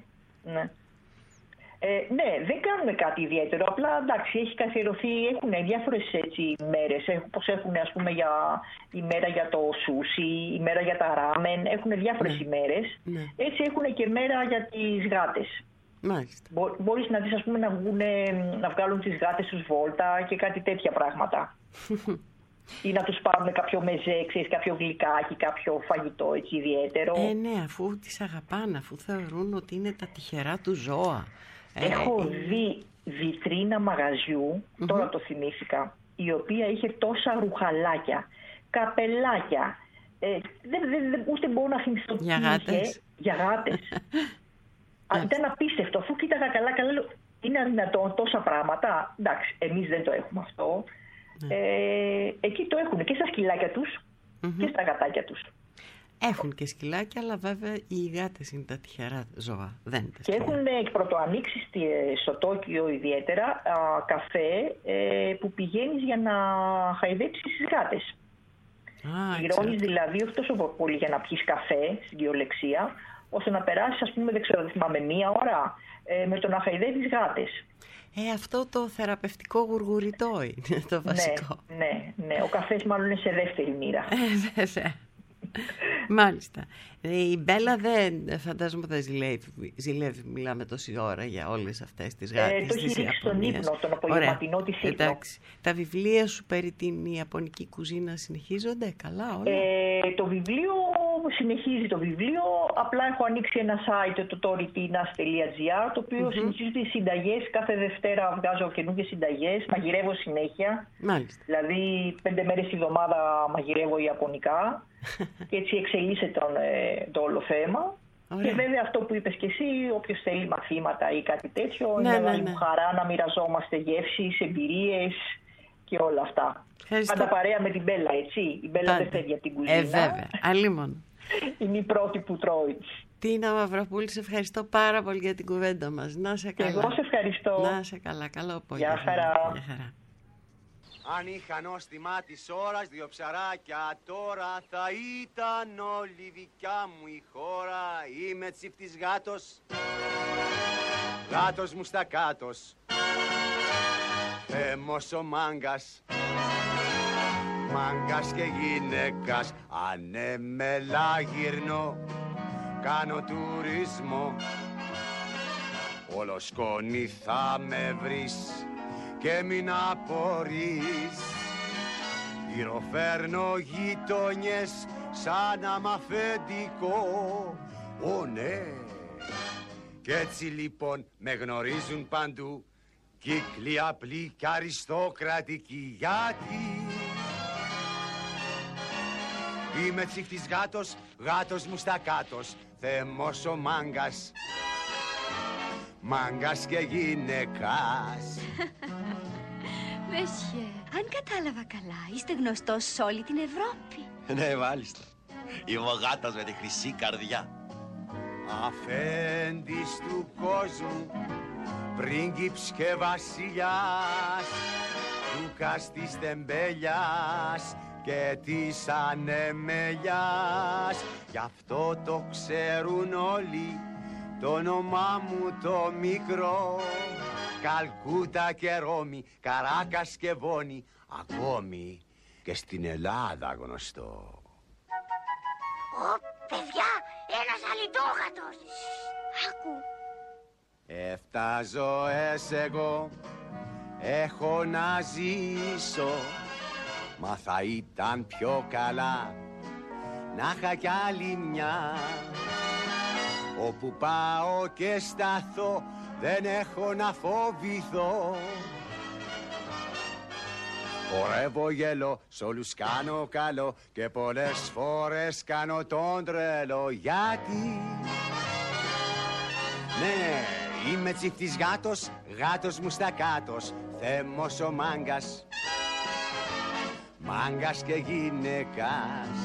δεν κάνουμε κάτι ιδιαίτερο. Απλά εντάξει, έχει καθιερωθεί, έχουν διάφορες έτσι μέρες. Όπως έχουν ας πούμε η μέρα για το σούσι, η μέρα για τα ράμεν, έχουν διάφορες ημέρες. Έτσι έχουν και μέρα για τις γάτες. Μπορείς να δεις ας πούμε να βγάλουν τις γάτες τους βόλτα και κάτι τέτοια πράγματα. Ή να τους πάρουν κάποιο μεζέ, ξέρεις, κάποιο γλυκάκι, κάποιο φαγητό έτσι ιδιαίτερο. Ναι, αφού τις αγαπάνε, αφού θεωρούν ότι είναι τα τυχερά του ζώα. Έχω δει βιτρίνα μαγαζιού, τώρα το θυμήθηκα, η οποία είχε τόσα ρουχαλάκια, καπελάκια. Ούτε μπορώ να θυμηθώ τι είχε. Για γάτες. Ήταν απίστευτο, αφού κοίταγα καλά, είναι αδυνατόν τόσα πράγματα. Εντάξει, εμείς δεν το έχουμε αυτό. Εκεί το έχουν και στα σκυλάκια τους και στα γατάκια τους. Έχουν και σκυλάκια, αλλά βέβαια οι γάτες είναι τα τυχερά ζώα. Και έχουν πρωτοανοίξει στο Τόκιο ιδιαίτερα καφέ που πηγαίνεις για να χαϊδέψεις τις γάτες. Πληρώνεις δηλαδή όχι τόσο πολύ για να πιεις καφέ στην κυριολεξία, ώστε να περάσεις ας πούμε, δεν θυμάμαι, μία ώρα με το να χαϊδεύεις γάτες. Αυτό το θεραπευτικό γουργουριτό είναι το βασικό. Ναι. Ο καφές μάλλον είναι σε δεύτερη μοίρα. Βέβαια. Μάλιστα. Η Μπέλα δεν φαντάζομαι δεν ζηλεύει, μιλάμε τόση ώρα για όλες αυτές τις γάτες της Ιαπωνίας. Το έχει ρίξει στον ύπνο, τον απογευματινό της ύπνο. Εντάξει. Τα βιβλία σου περί την Ιαπωνική κουζίνα συνεχίζονται καλά όλα? Το βιβλίο συνεχίζει το βιβλίο, απλά έχω ανοίξει ένα site, το toripinas.gr, το οποίο συνεχίζει τις συνταγές. Κάθε Δευτέρα βγάζω καινούργιες συνταγές, μαγειρεύω συνέχεια. Μάλιστα. Δηλαδή 5 μέρες τη εβδομάδα μαγειρεύω ιαπωνικά και έτσι εξελίσσεται το όλο θέμα. Ωραία. Και βέβαια αυτό που είπες και εσύ, όποιος θέλει μαθήματα ή κάτι τέτοιο, είναι μεγάλη μου χαρά να μοιραζόμαστε γεύσεις, εμπειρίες και όλα αυτά. Πάντα παρέα με την Μπέλα, έτσι. Η Μπέλα δεν φεύγει από την κουζίνα. Βέβαια, αλίμον. Είναι η πρώτη που τρώει. Τίνα Μαυροπούλη, σε ευχαριστώ πάρα πολύ για την κουβέντα μας. Να σε καλά. Και εγώ σε ευχαριστώ. Να σε καλά, καλό απόγευμα. Γεια χαρά. Αν είχα νόστιμα της ώρας, 2 ψαράκια τώρα θα ήταν όλη δικιά μου η χώρα. Είμαι τσιφτής γάτος, γάτος μου στα κάτος, θέμος ο μάγκας, μάγκας και γυναίκας. Ανέμελα γυρνώ, κάνω τουρισμό, όλο σκόνη θα με βρεις και μην απορείς. Γυροφέρνω γειτονιές σαν αμαφεντικό. Ω ναι. Κι έτσι λοιπόν με γνωρίζουν παντού, κύκλοι απλοί κι αριστοκρατικοί. Γιατί είμαι τσιφτής γάτος, γάτος μου στα κάτος, θέμος ο μάγκας, μάγκας και γυναίκας. Μεσιέ, αν κατάλαβα καλά, είστε γνωστός σε όλη την Ευρώπη. Ναι, μάλιστα. Είμαι ο γάτας με τη χρυσή καρδιά. Αφέντης του κόσμου, πρίγκιψ και βασιλιάς, δούκας της τεμπέλιας και της ανεμελιάς. Γι' αυτό το ξέρουν όλοι το όνομά μου το μικρό. Καλκούτα και Ρώμη, Καράκας και Βόνη, ακόμη και στην Ελλάδα γνωστό. Παιδιά, ένας αλυτόγατος. Άκου. 7 ζωές εγώ έχω να ζήσω, μα θα ήταν πιο καλά να είχα κι άλλη μια. Όπου πάω και σταθώ δεν έχω να φοβηθώ. Χορεύω γελώ, σ' όλους κάνω καλό και πολλές φορές κάνω τον τρελό. Γιατί ναι, είμαι τσιφτής γάτος, γάτος μου στακάτος, θέμος ο μάγκας, μάγκας και γυναικάς.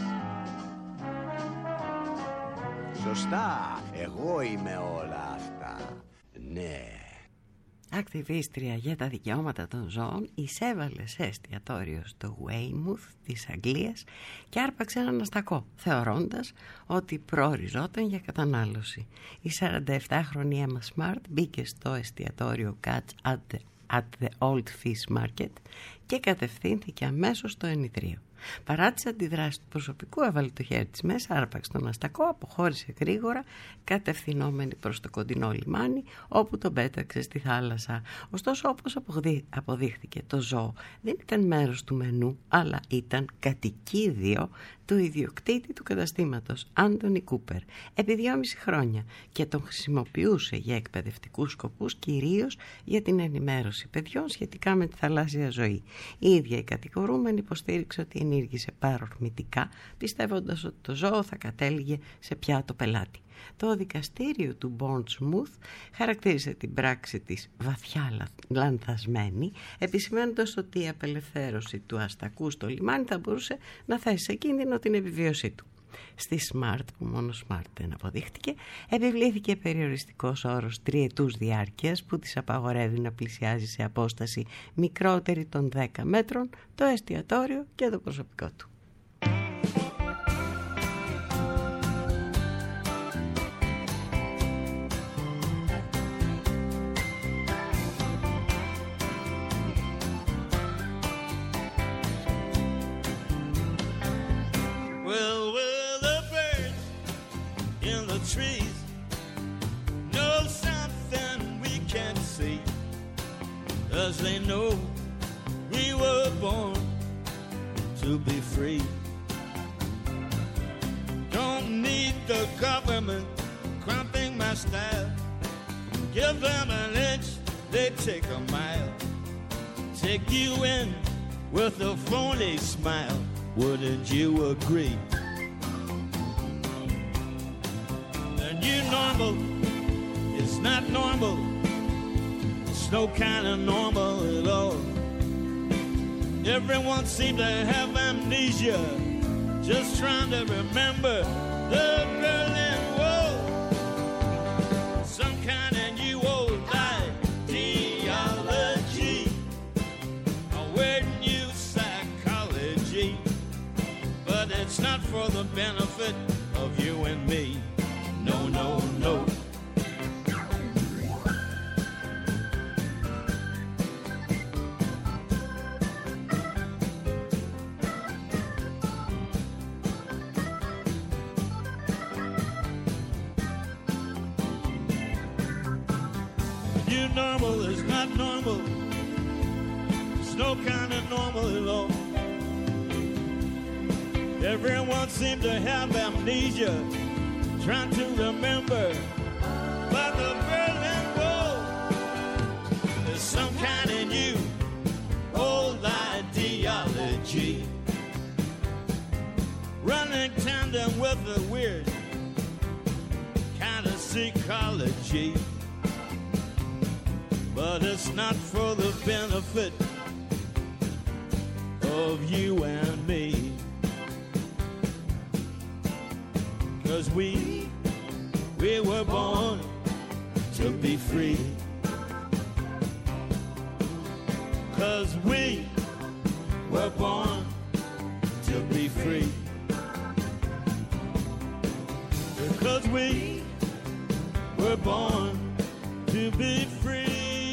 Σωστά, εγώ είμαι όλα αυτά, ναι. Ακτιβίστρια για τα δικαιώματα των ζώων, εισέβαλε σε εστιατόριο στο Weymouth της Αγγλίας και άρπαξε έναν αστακό, θεωρώντας ότι προοριζόταν για κατανάλωση. Η 47χρονη Emma Smart μπήκε στο εστιατόριο Catch at the Old Fish Market και κατευθύνθηκε αμέσως στο ενιτρίο. Παρά τις αντιδράσεις του προσωπικού, έβαλε το χέρι της μέσα, άρπαξε τον αστακό, αποχώρησε γρήγορα, κατευθυνόμενη προς το κοντινό λιμάνι, όπου τον πέταξε στη θάλασσα. Ωστόσο, όπως αποδείχθηκε, το ζώο δεν ήταν μέρος του μενού, αλλά ήταν κατοικίδιο του ιδιοκτήτη του καταστήματος, Άντονι Κούπερ, επί 2,5 χρόνια και τον χρησιμοποιούσε για εκπαιδευτικούς σκοπούς, κυρίως για την ενημέρωση παιδιών σχετικά με τη θαλάσσια ζωή. Η ίδια η κατηγορούμενη υποστήριξε ότι ενήργησε παρορμητικά, πιστεύοντας ότι το ζώο θα κατέληγε σε πιάτο πελάτη. Το δικαστήριο του Bournemouth χαρακτήρισε την πράξη της βαθιά λανθασμένη, επισημαίνοντας ότι η απελευθέρωση του αστακού στο λιμάνι θα μπορούσε να θέσει σε κίνδυνο την επιβίωσή του. Στη Smart, που μόνο Smart δεν αποδείχτηκε, επιβλήθηκε περιοριστικός όρος 3 ετούς διάρκειας που της απαγορεύει να πλησιάζει σε απόσταση μικρότερη των 10 μέτρων το εστιατόριο και το προσωπικό του. Trees know something we can't see, as they know we were born to be free. Don't need the government cramping my style. Give them an inch, they take a mile. Take you in with a phony smile. Wouldn't you agree? Normal, it's not normal. It's no kind of normal at all. Everyone seems to have amnesia, just trying to remember the Berlin Wall. Some kind of new old ideology, a weird new psychology, but it's not for the benefit of you and me. No, no, no. New normal is not normal. It's no kind of normal at all. Everyone seems to have amnesia, trying to remember, but the Berlin Wall is some kind of new old ideology, running tandem with the weird kind of psychology, but it's not for the benefit of you and me. 'Cause we were born to be free. 'Cause we were born to be free. Because we were born to be free.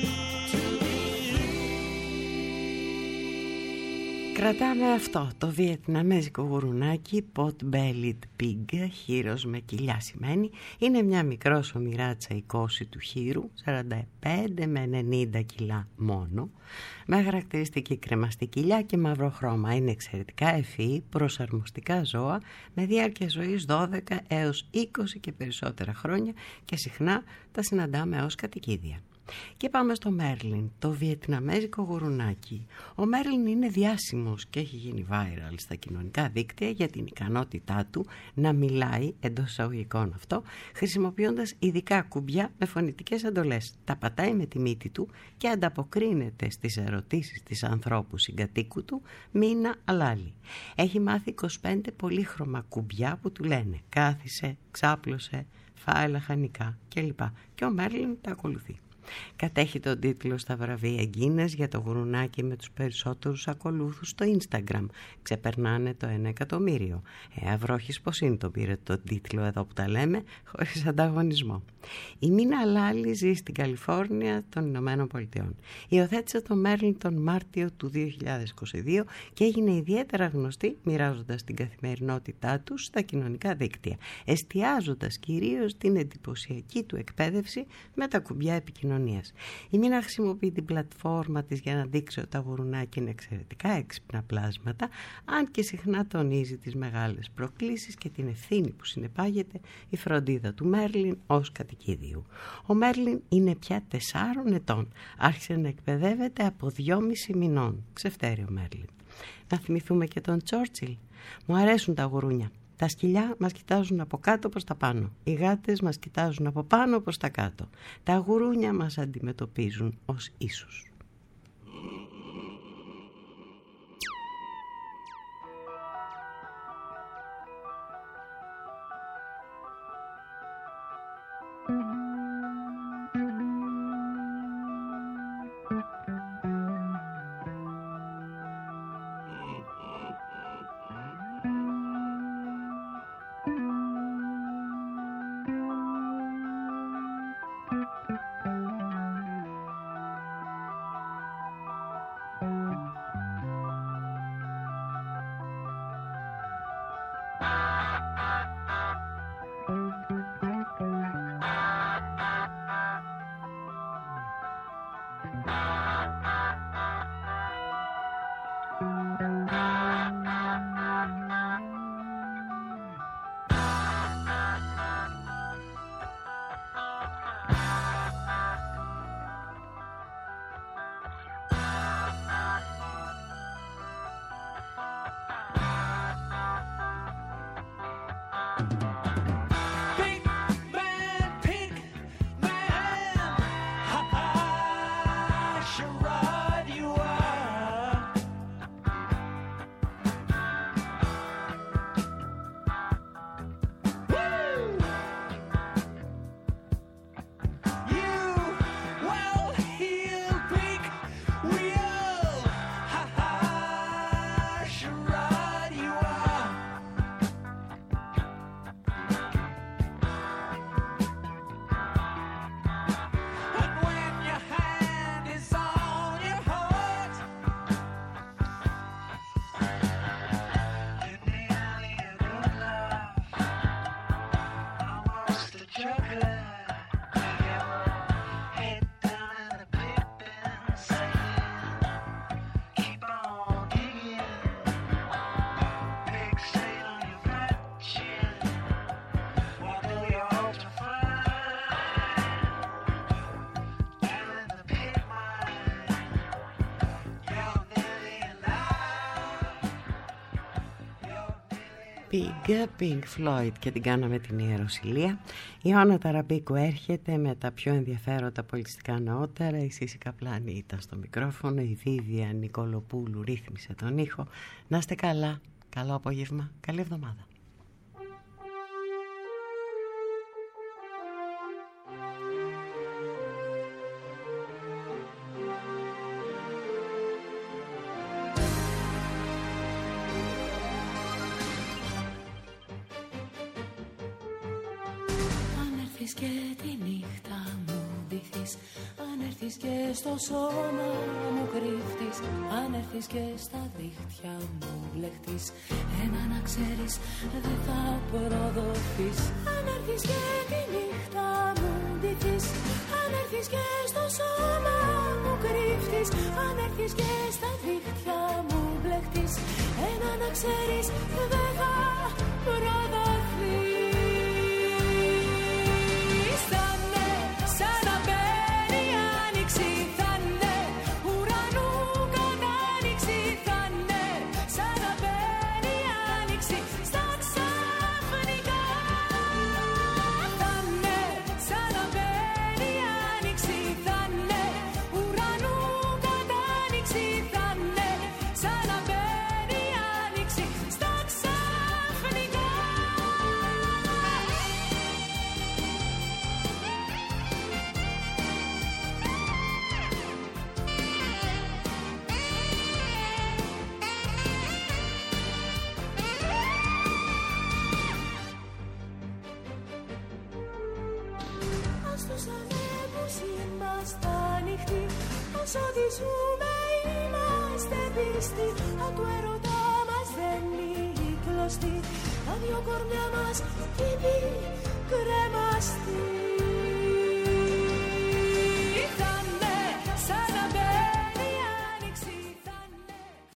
Κρατάμε αυτό, το βιετναμέζικο γουρουνάκι Pot-bellied pig, χείρος με κοιλιά σημαίνει. Είναι μια μικρός ομοιράτσα η κόση του χείρου, 45 με 90 κιλά μόνο, με χαρακτηριστική κρεμαστή κοιλιά και μαύρο χρώμα. Είναι εξαιρετικά ευφυή, προσαρμοστικά ζώα με διάρκεια ζωής 12 έως 20 και περισσότερα χρόνια και συχνά τα συναντάμε ως κατοικίδια. Και πάμε στο Μέρλιν, το βιετναμέζικο γουρουνάκι. Ο Μέρλιν είναι διάσημος και έχει γίνει viral στα κοινωνικά δίκτυα για την ικανότητά του να μιλάει, εντός εισαγωγικών αυτό, χρησιμοποιώντας ειδικά κουμπιά με φωνητικές εντολές. Τα πατάει με τη μύτη του και ανταποκρίνεται στις ερωτήσεις της ανθρώπου συγκατοίκου του μήνα αλάλη. Έχει μάθει 25 πολύχρωμα κουμπιά που του λένε κάθισε, ξάπλωσε, φάε λαχανικά κλπ. Και ο Μέρλιν τα ακολουθεί. Κατέχει τον τίτλο στα βραβεία Guinness για το γουρουνάκι με τους περισσότερους ακολούθους στο Instagram. Ξεπερνάνε το 1 εκατομμύριο. Αυρόχης πως είναι το πήρε τον τίτλο εδώ που τα λέμε, χωρίς ανταγωνισμό. Η Μίνα Λάλη ζει στην Καλιφόρνια των Ηνωμένων Πολιτειών. Υιοθέτησε τον Μέρλιν τον Μάρτιο του 2022 και έγινε ιδιαίτερα γνωστή μοιράζοντας την καθημερινότητά του στα κοινωνικά δίκτυα, εστιάζοντας κυρίως την εντυπωσιακή του εκπαίδευση με τα κουμπιά επικοινωνίας. Η Μίνα χρησιμοποιεί την πλατφόρμα της για να δείξει ότι τα γουρουνάκια είναι εξαιρετικά έξυπνα πλάσματα, αν και συχνά τονίζει τις μεγάλες προκλήσεις και την ευθύνη που συνεπάγεται η φροντίδα του Μέρλιν ως κατοικίδιου. Ο Μέρλιν είναι πια 4 ετών. Άρχισε να εκπαιδεύεται από 2,5 μηνών. Ξεφτέρει ο Μέρλιν. Να θυμηθούμε και τον Τσόρτσιλ. Μου αρέσουν τα γουρούνια. Τα σκυλιά μας κοιτάζουν από κάτω προς τα πάνω. Οι γάτες μας κοιτάζουν από πάνω προς τα κάτω. Τα γουρούνια μας αντιμετωπίζουν ως ίσους. Pink Floyd και την κάναμε την Ιεροσυλία. Η Ιώνα Ταραμπίκου έρχεται με τα πιο ενδιαφέροντα πολιτιστικά νεότερα. Η Σύση Καπλάνη ήταν στο μικρόφωνο, η Βίβια Νικολοπούλου ρύθμισε τον ήχο. Να είστε καλά, καλό απόγευμα, καλή εβδομάδα. έρθεις και τη νύχτα μου ντυθείς, αν έρθεις και στο σώμα μου κρύφτεις, αν έρθεις και στα δίχτυα μου μπλεχτείς, ένα να ξέρεις δεν θα προδοθείς. Αν έρθεις και τη νύχτα μου ντυθείς, αν έρθεις και στο σώμα μου κρύφτεις, αν έρθεις και στα δίχτυα μου μπλεχτείς, ένα να ξέρεις δεν θα προδοθείς. Ό,τι ζούμε είμαστε πίστοι, αν του έρωτα μας δεν είναι κλωστή, τα δυο κορμιά μας κήπη κρεμαστή.